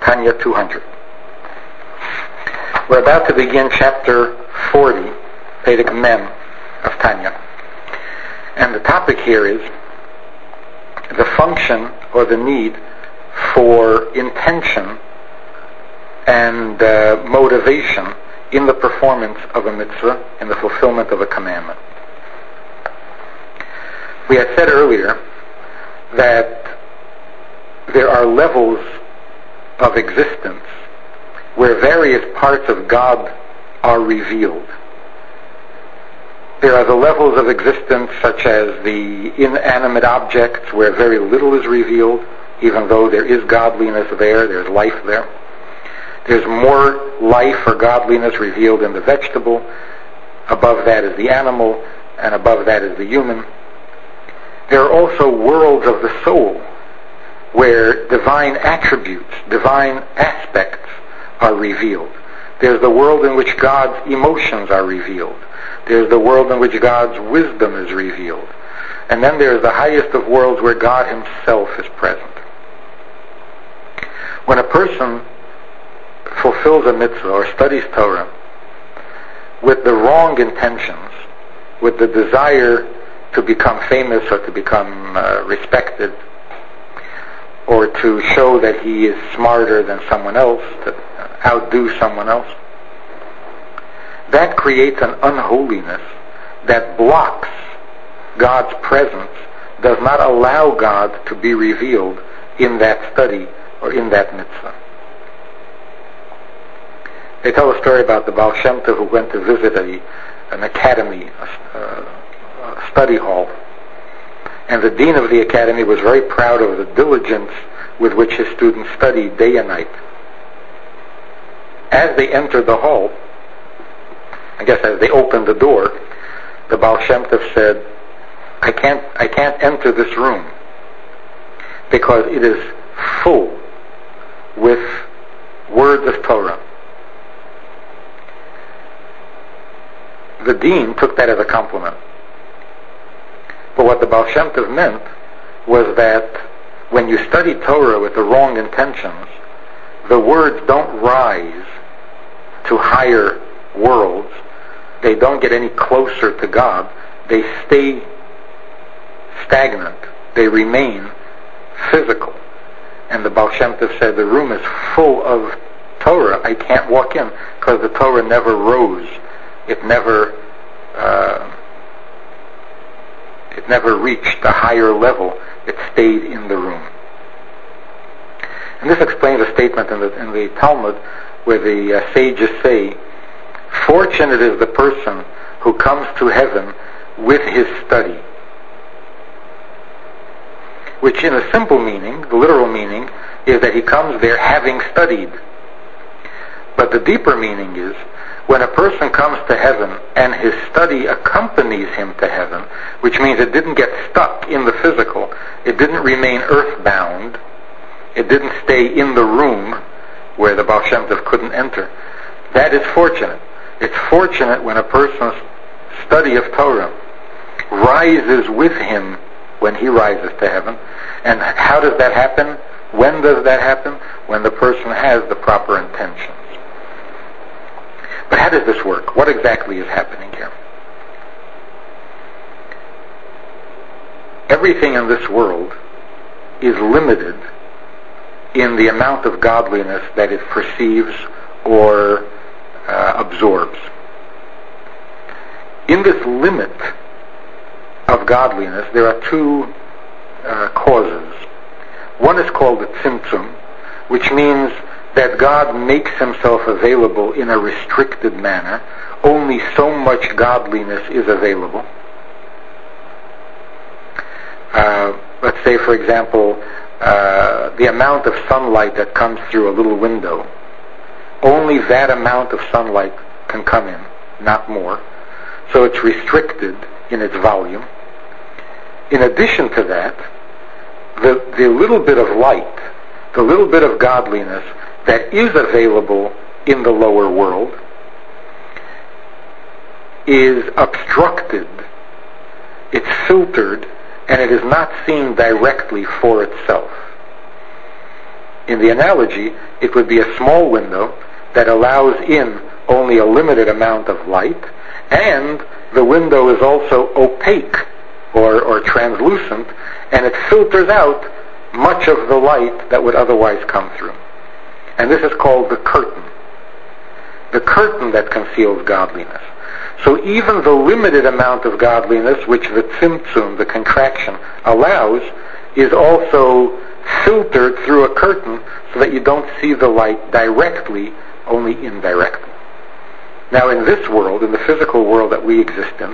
Tanya 200. We're about to begin chapter 40, Perek Mem of Tanya. And the topic here is the function or the need for intention and motivation in the performance of a mitzvah, in the fulfillment of a commandment. We had said earlier that there are levels of existence where various parts of God are revealed. There are the levels of existence such as the inanimate objects where very little is revealed, even though there is godliness there, there's life there. There's more life or godliness revealed in the vegetable. Above that is the animal, and above that is the human. There are also worlds of the soul where divine attributes, divine aspects are revealed. There's the world in which God's emotions are revealed. There's the world in which God's wisdom is revealed. And then there's the highest of worlds where God himself is present. When a person fulfills a mitzvah or studies Torah with the wrong intentions, with the desire to become famous or to become respected, or to show that he is smarter than someone else, to outdo someone else, that creates an unholiness that blocks God's presence, does not allow God to be revealed in that study or in that mitzvah. They tell a story about the Baal Shem Tov who went to visit an academy, a study hall. And the dean of the academy was very proud of the diligence with which his students studied day and night. As they entered the hall, I guess as they opened the door, the Baal Shem Tov said, I can't enter this room because it is full with words of Torah. The dean took that as a compliment. But what the Baal Shem Tov meant was that when you study Torah with the wrong intentions, the words don't rise to higher worlds. They don't get any closer to God. They stay stagnant. They remain physical. And the Baal Shem Tov said, the room is full of Torah. I can't walk in because the Torah never rose. It never reached a higher level. It stayed in the room. And this explains a statement in the Talmud where the sages say, fortunate is the person who comes to heaven with his study. Which in a simple meaning, the literal meaning, is that he comes there having studied. But the deeper meaning is, when a person comes to heaven and his study accompanies him to heaven, which means it didn't get stuck in the physical, it didn't remain earthbound, it didn't stay in the room where the Baal Shem Tov couldn't enter, that is fortunate. It's fortunate when a person's study of Torah rises with him when he rises to heaven. And how does that happen? When does that happen? When the person has the proper intentions. But how does this work? What exactly is happening here? Everything in this world is limited in the amount of godliness that it perceives or absorbs. In this limit of godliness, there are two causes. One is called the tzimtzum, which means that God makes himself available in a restricted manner. Only so much godliness is available. Let's say, for example, the amount of sunlight that comes through a little window. Only that amount of sunlight can come in, not more. So it's restricted in its volume. In addition to that, the little bit of light, the little bit of godliness that is available in the lower world is obstructed, it's filtered, and it is not seen directly for itself. In the analogy, it would be a small window that allows in only a limited amount of light, and the window is also opaque or translucent, and it filters out much of the light that would otherwise come through. And this is called the curtain that conceals godliness. So even the limited amount of godliness which the tzimtzum, the contraction, allows, is also filtered through a curtain so that you don't see the light directly, only indirectly. Now in this world, in the physical world that we exist in,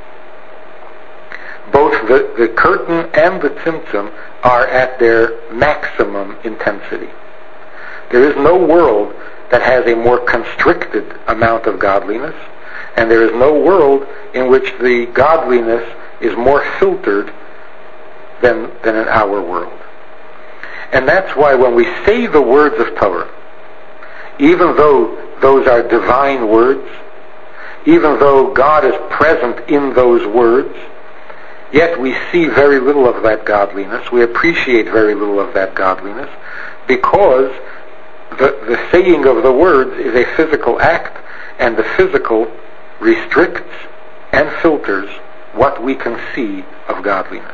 both the curtain and the tzimtzum are at their maximum intensity. There is no world that has a more constricted amount of godliness, and there is no world in which the godliness is more filtered than in our world. And that's why when we say the words of Torah, even though those are divine words, even though God is present in those words, yet we see very little of that godliness, we appreciate very little of that godliness, because the saying of the words is a physical act, and the physical restricts and filters what we can see of godliness.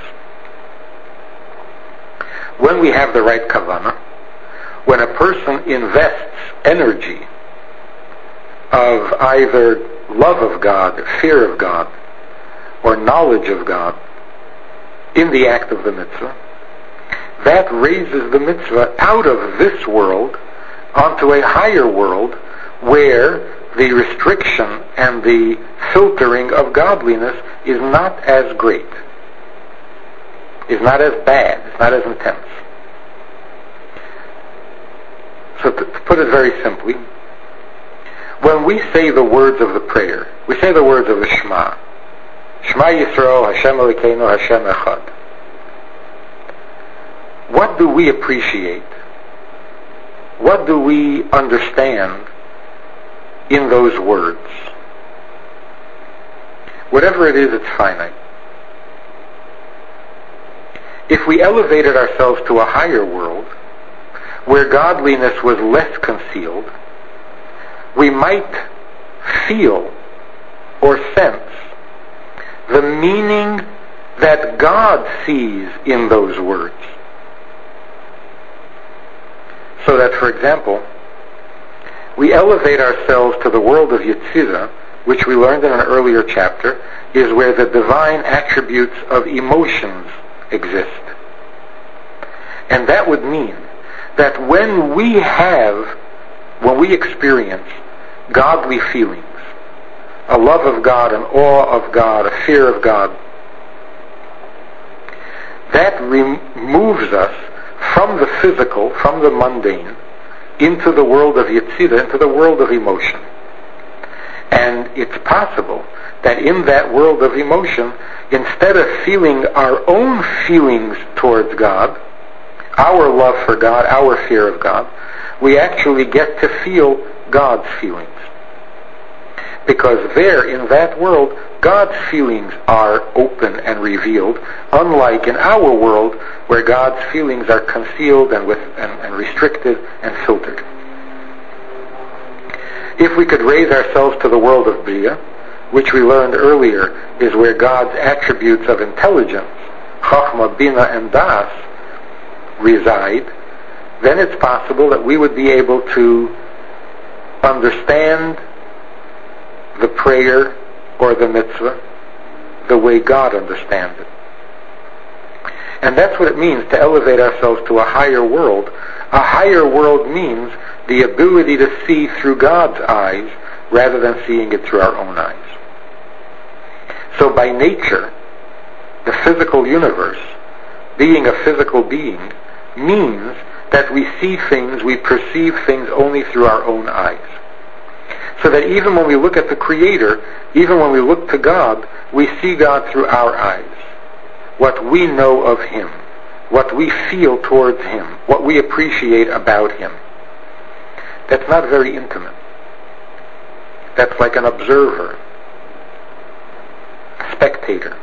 When we have the right kavanah, when a person invests energy of either love of God, fear of God, or knowledge of God in the act of the mitzvah, that raises the mitzvah out of this world onto a higher world where the restriction and the filtering of godliness is not as great, is not as bad, is not as intense. So to put it very simply, when we say the words of the prayer, we say the words of the Shema. Shema Yisrael, Hashem Elokeinu, Hashem Echad. What do we appreciate? What do we understand in those words? Whatever it is, it's finite. If we elevated ourselves to a higher world, where godliness was less concealed, we might feel or sense the meaning that God sees in those words. So that, for example, we elevate ourselves to the world of Yetzirah, which we learned in an earlier chapter, is where the divine attributes of emotions exist. And that would mean that when we experience godly feelings, a love of God, an awe of God, a fear of God, that removes us from the physical, from the mundane, into the world of Yetzirah, into the world of emotion. And it's possible that in that world of emotion, instead of feeling our own feelings towards God, our love for God, our fear of God, we actually get to feel God's feelings. Because there, in that world, God's feelings are open and revealed, unlike in our world, where God's feelings are concealed and restricted and filtered. If we could raise ourselves to the world of Bria, which we learned earlier is where God's attributes of intelligence, Chachma, Bina, and Das, reside, then it's possible that we would be able to understand the prayer or the mitzvah the way God understands it. And that's what it means to elevate ourselves to a higher world. A higher world means the ability to see through God's eyes rather than seeing it through our own eyes. So by nature, the physical universe, being a physical being, means that we see things, we perceive things only through our own eyes. So that even when we look at the Creator, even when we look to God, we see God through our eyes. What we know of Him, what we feel towards Him, what we appreciate about Him. That's not very intimate. That's like an observer, a spectator.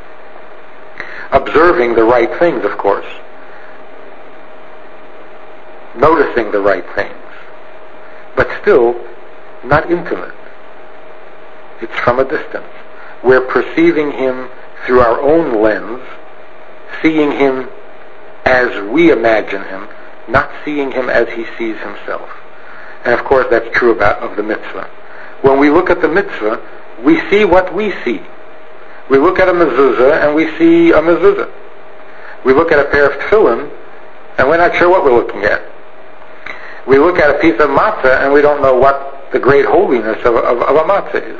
Observing the right things, of course. noticing the right things, but still not intimate. It's from a distance. We're perceiving him through our own lens, seeing him as we imagine him, not seeing him as he sees himself. And of course that's true of the mitzvah. When we look at the mitzvah, we see what we see. We look at a mezuzah and we see a mezuzah. We look at a pair of tefillin and we're not sure what we're looking at. We look at a piece of matzah and we don't know what the great holiness of a matzah is.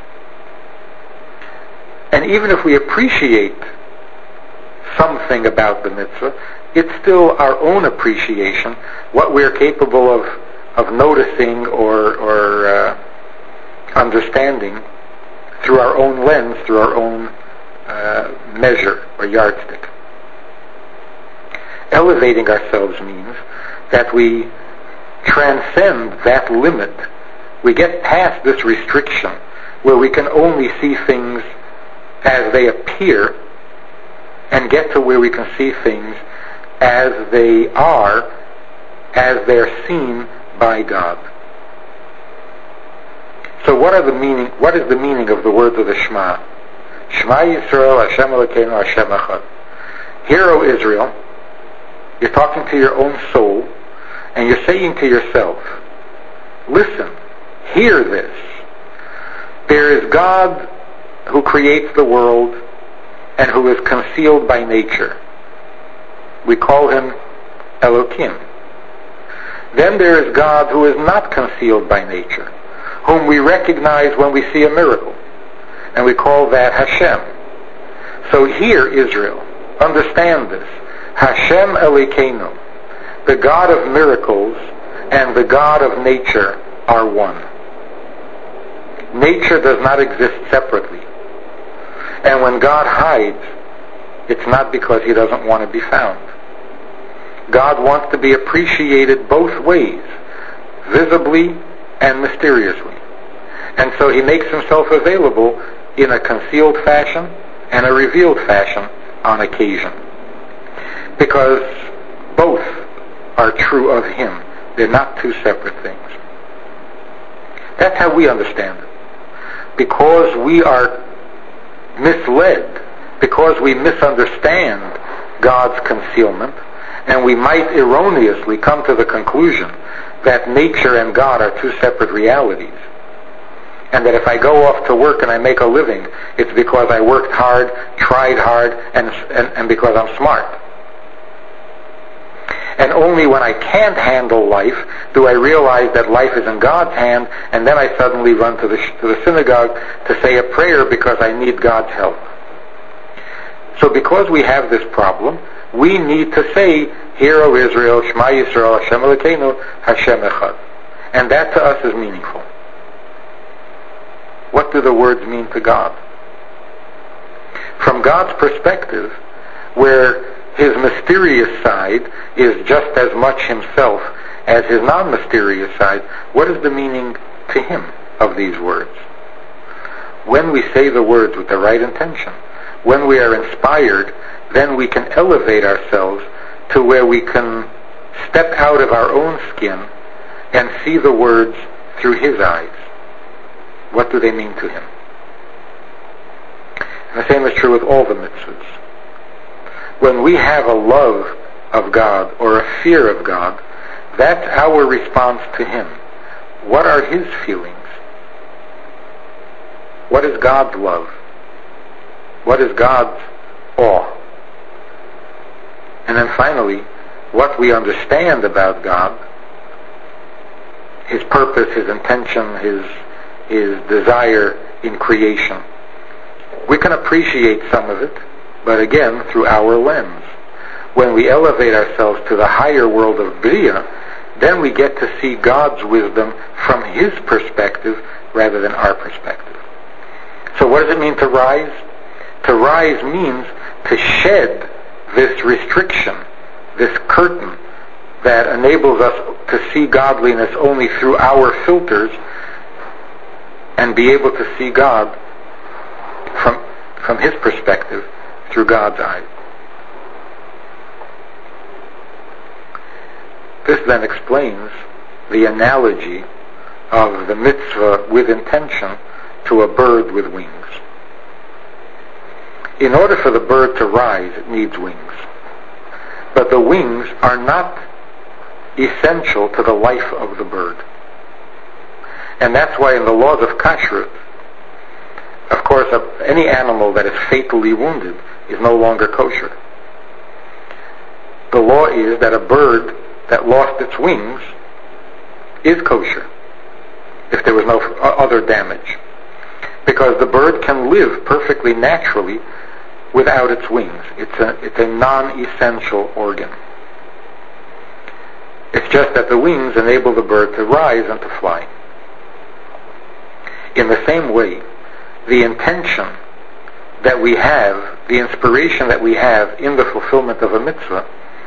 And even if we appreciate something about the mitzvah, it's still our own appreciation, what we're capable of noticing or understanding through our own lens, through our own measure or yardstick. Elevating ourselves means that we transcend that limit. We get past this restriction where we can only see things as they appear and get to where we can see things as they are, as they're seen by God. So what is the meaning of the words of the Shema? Shema Yisrael, Hashem Elokeinu, Hashem Echad. Hear, O Israel, you're talking to your own soul, and you're saying to yourself, listen, hear this. There is God who creates the world and who is concealed by nature. We call him Elokim. Then there is God who is not concealed by nature, whom we recognize when we see a miracle, and we call that Hashem. So hear, Israel, understand this. Hashem Elokeinu, the God of miracles and the God of nature are one. Nature does not exist separately. And when God hides, it's not because he doesn't want to be found. God wants to be appreciated both ways, visibly and mysteriously. And so he makes himself available in a concealed fashion and a revealed fashion on occasion. Because both are true of him. They're not two separate things. That's how we understand it. Because we are misled, because we misunderstand God's concealment, and we might erroneously come to the conclusion that nature and God are two separate realities, and that if I go off to work and I make a living, it's because I worked hard, tried hard, and because I'm smart. And only when I can't handle life do I realize that life is in God's hand, and then I suddenly run to the synagogue to say a prayer because I need God's help. So because we have this problem, we need to say, Hear, O Israel, Shema Yisrael, Hashem Elokeinu, Hashem Echad. And that to us is meaningful. What do the words mean to God? From God's perspective, where his mysterious side is just as much himself as his non-mysterious side, what is the meaning to him of these words? When we say the words with the right intention, when we are inspired, then we can elevate ourselves to where we can step out of our own skin and see the words through his eyes. What do they mean to him? And the same is true with all the mitzvahs. When we have a love of God or a fear of God, that's our response to him. What are his feelings? What is God's love? What is God's awe? And then finally, what we understand about God, his purpose, his intention, his desire in creation. We can appreciate some of it, but again, through our lens. When we elevate ourselves to the higher world of Bria, then we get to see God's wisdom from his perspective rather than our perspective. So what does it mean to rise? To rise means to shed this restriction, this curtain that enables us to see godliness only through our filters and be able to see God from his perspective through God's eyes. This then explains the analogy of the mitzvah with intention to a bird with wings. In order for the bird to rise, it needs wings. But the wings are not essential to the life of the bird. And that's why in the laws of kashrut, of course, any animal that is fatally wounded is no longer kosher. The law is that a bird that lost its wings is kosher if there was no other damage, because the bird can live perfectly naturally without its wings. It's a non-essential organ. It's just that the wings enable the bird to rise and to fly. In the same way, the intention that we have, the inspiration that we have in the fulfillment of a mitzvah,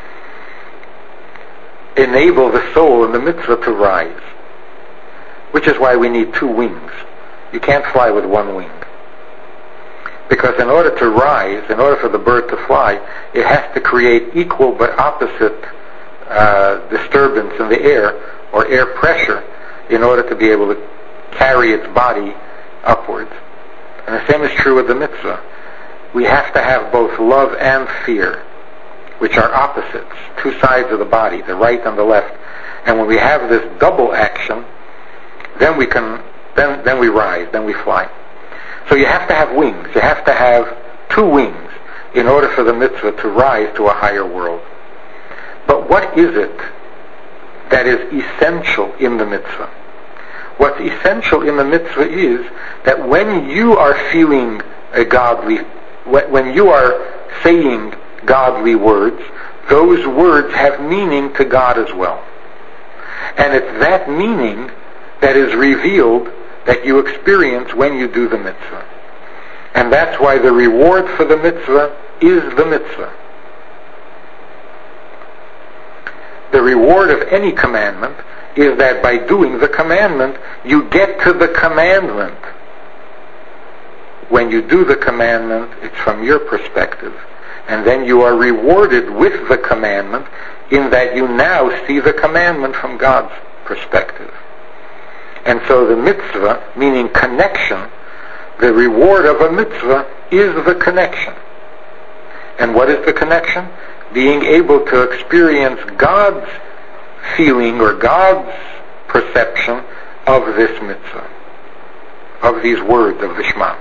enable the soul in the mitzvah to rise, which is why we need two wings. You can't fly with one wing. Because in order to rise, in order for the bird to fly, it has to create equal but opposite disturbance in the air, or air pressure, in order to be able to carry its body upwards. And the same is true with the mitzvah. We have to have both love and fear, which are opposites, two sides of the body, the right and the left. And when we have this double action, then we rise, then we fly. So you have to have wings. You have to have two wings in order for the mitzvah to rise to a higher world. But what is it that is essential in the mitzvah? What's essential in the mitzvah is that when you are feeling when you are saying godly words, those words have meaning to God as well. And it's that meaning that is revealed, that you experience when you do the mitzvah. And that's why the reward for the mitzvah is the mitzvah. The reward of any commandment is that by doing the commandment, you get to the commandment. When you do the commandment, it's from your perspective. And then you are rewarded with the commandment in that you now see the commandment from God's perspective. And so the mitzvah, meaning connection, the reward of a mitzvah is the connection. And what is the connection? Being able to experience God's feeling or God's perception of this mitzvah, of these words of the Shema.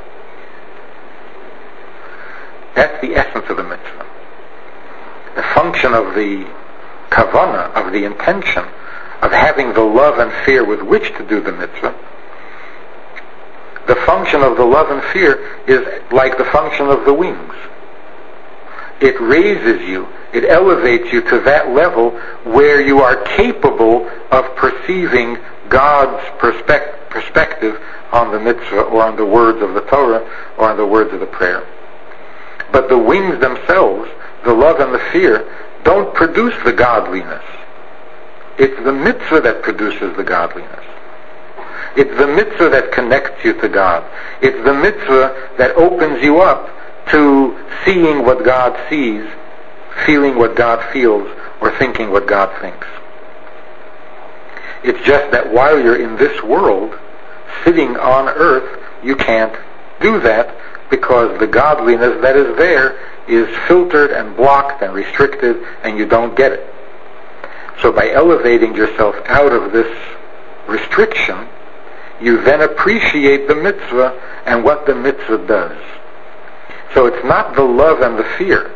That's the essence of the mitzvah. The function of the kavanah, of the intention, of having the love and fear with which to do the mitzvah, the function of the love and fear is like the function of the wings. It raises you, it elevates you to that level where you are capable of perceiving God's perspective on the mitzvah, or on the words of the Torah, or on the words of the prayer. But the wings themselves, the love and the fear, don't produce the godliness. It's the mitzvah that produces the godliness. It's the mitzvah that connects you to God. It's the mitzvah that opens you up to seeing what God sees, feeling what God feels, or thinking what God thinks. It's just that while you're in this world, sitting on earth, you can't do that because the godliness that is there is filtered and blocked and restricted, and you don't get it. So by elevating yourself out of this restriction, you then appreciate the mitzvah and what the mitzvah does. So it's not the love and the fear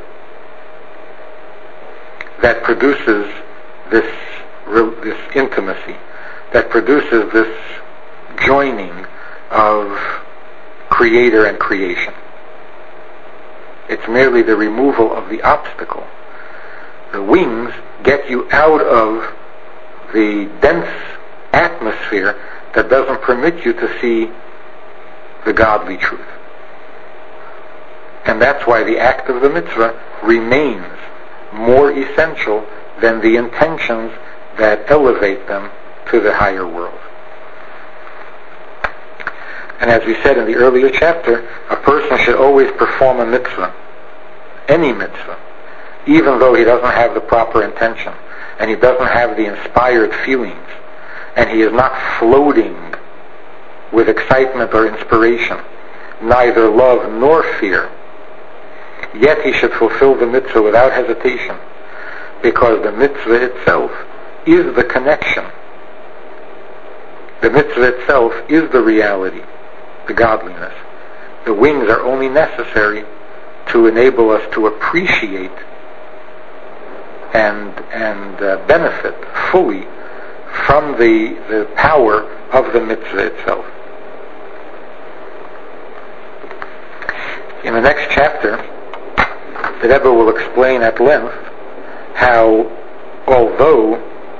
that produces this intimacy, that produces this joining of creator and creation. It's merely the removal of the obstacle. The wings get you out of the dense atmosphere that doesn't permit you to see the godly truth. And that's why the act of the mitzvah remains more essential than the intentions that elevate them to the higher world. And as we said in the earlier chapter, a person should always perform a mitzvah, any mitzvah, even though he doesn't have the proper intention. and he doesn't have the inspired feelings, and he is not floating with excitement or inspiration, neither love nor fear, yet he should fulfill the mitzvah without hesitation, because the mitzvah itself is the connection. The mitzvah itself is the reality, the godliness. The wings are only necessary to enable us to appreciate and benefit fully from the power of the mitzvah itself. In the next chapter, the Rebbe will explain at length how, although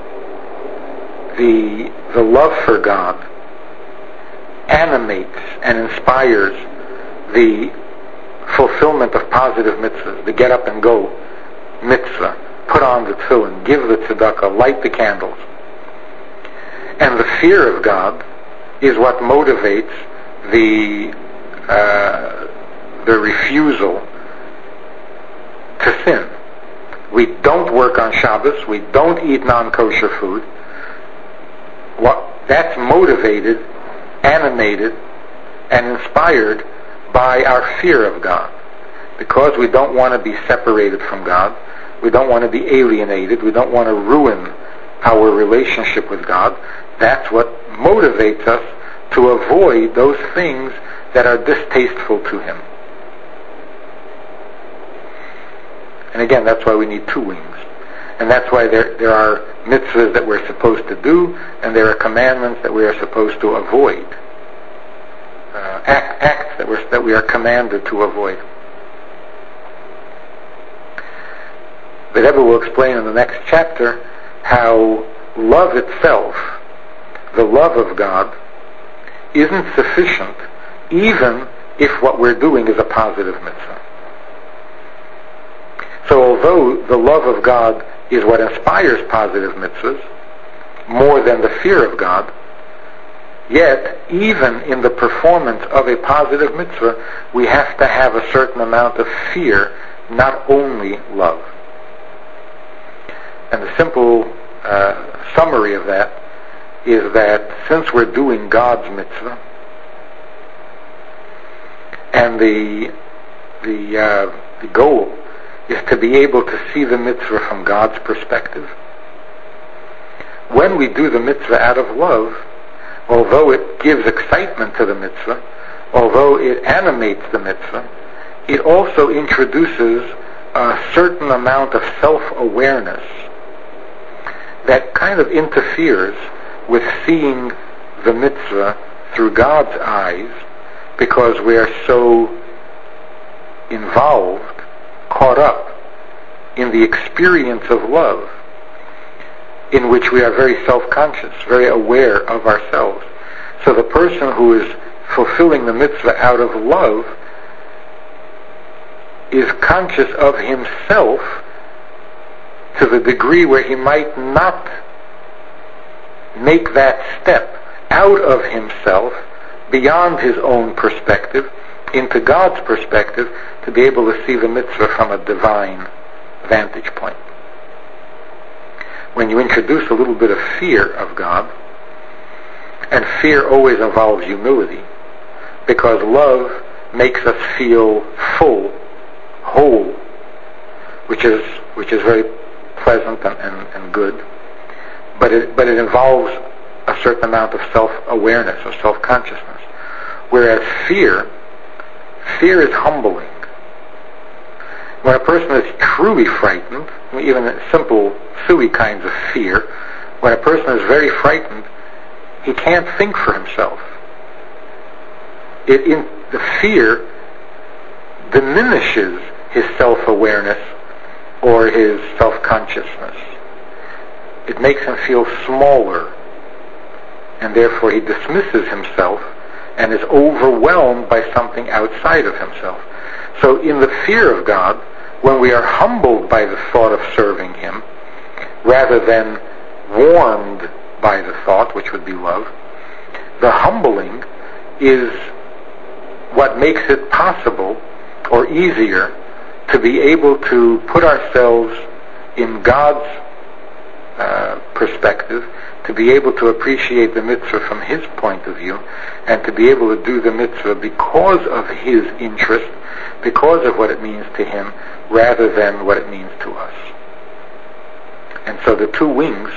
the love for God animates and inspires the fulfillment of positive mitzvahs, the get up and go mitzvah, put on the tefillin, give the tzedakah, light the candles, and the fear of God is what motivates the refusal to sin. We don't work on Shabbos, we don't eat non-kosher food. That's motivated, animated, and inspired by our fear of God. Because we don't want to be separated from God, we don't want to be alienated, we don't want to ruin our relationship with God. That's what motivates us to avoid those things that are distasteful to Him. And again, that's why we need two wings. And that's why there are mitzvahs that we're supposed to do, and there are commandments that we are supposed to avoid. Acts that we are commanded to avoid. The Rebbe will explain in the next chapter how love itself, the love of God, isn't sufficient even if what we're doing is a positive mitzvah. So although the love of God is what inspires positive mitzvahs more than the fear of God, yet even in the performance of a positive mitzvah we have to have a certain amount of fear, not only love. And the simple summary of that is that since we're doing God's mitzvah, and the goal is to be able to see the mitzvah from God's perspective, when we do the mitzvah out of love, although it gives excitement to the mitzvah, although it animates the mitzvah, it also introduces a certain amount of self-awareness that kind of interferes with seeing the mitzvah through God's eyes, because we are so involved, caught up in the experience of love, in which we are very self-conscious, very aware of ourselves. So the person who is fulfilling the mitzvah out of love is conscious of himself to the degree where he might not make that step out of himself, beyond his own perspective, into God's perspective, to be able to see the mitzvah from a divine vantage point. When you introduce a little bit of fear of God, and fear always involves humility, because love makes us feel full, whole, which is very pleasant and good, but it involves a certain amount of self-awareness or self-consciousness. Whereas fear is humbling. When a person is truly frightened, even simple, silly kinds of fear, when a person is very frightened, he can't think for himself. The fear diminishes his self-awareness or his self-consciousness. It makes him feel smaller, and therefore he dismisses himself and is overwhelmed by something outside of himself. So in the fear of God, when we are humbled by the thought of serving Him, rather than warmed by the thought, which would be love, the humbling is what makes it possible or easier to be able to put ourselves in God's perspective, to be able to appreciate the mitzvah from his point of view, and to be able to do the mitzvah because of his interest, because of what it means to him, rather than what it means to us. And so the two wings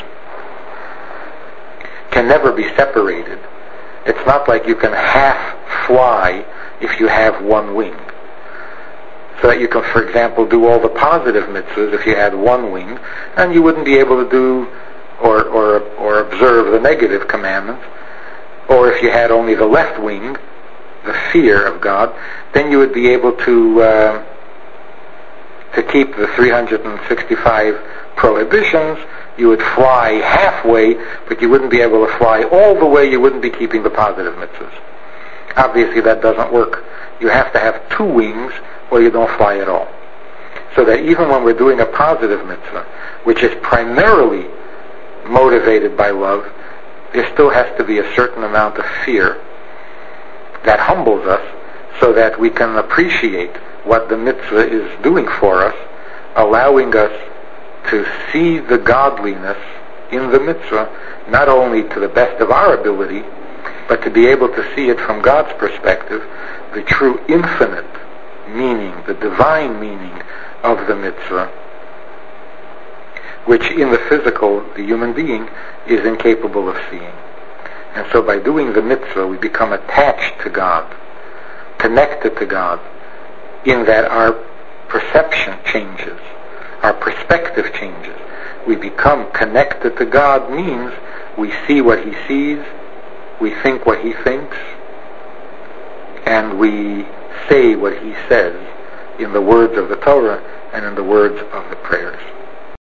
can never be separated. It's not like you can half fly if you have one wing. So that you can, for example, do all the positive mitzvahs if you had one wing, and you wouldn't be able to do or observe the negative commandments. Or if you had only the left wing, the fear of God, then you would be able to keep the 365 prohibitions. You would fly halfway, but you wouldn't be able to fly all the way. You wouldn't be keeping the positive mitzvahs. Obviously, that doesn't work. You have to have two wings, or you don't fly at all. So that even when we're doing a positive mitzvah, which is primarily motivated by love, there still has to be a certain amount of fear that humbles us so that we can appreciate what the mitzvah is doing for us, allowing us to see the godliness in the mitzvah, not only to the best of our ability, but to be able to see it from God's perspective, the true infinite meaning, the divine meaning of the mitzvah, which in the physical, the human being, is incapable of seeing. And so by doing the mitzvah, we become attached to God, connected to God, in that our perception changes, our perspective changes. We become connected to God means we see what he sees, we think what he thinks, and we say what he says in the words of the Torah and in the words of the prayers.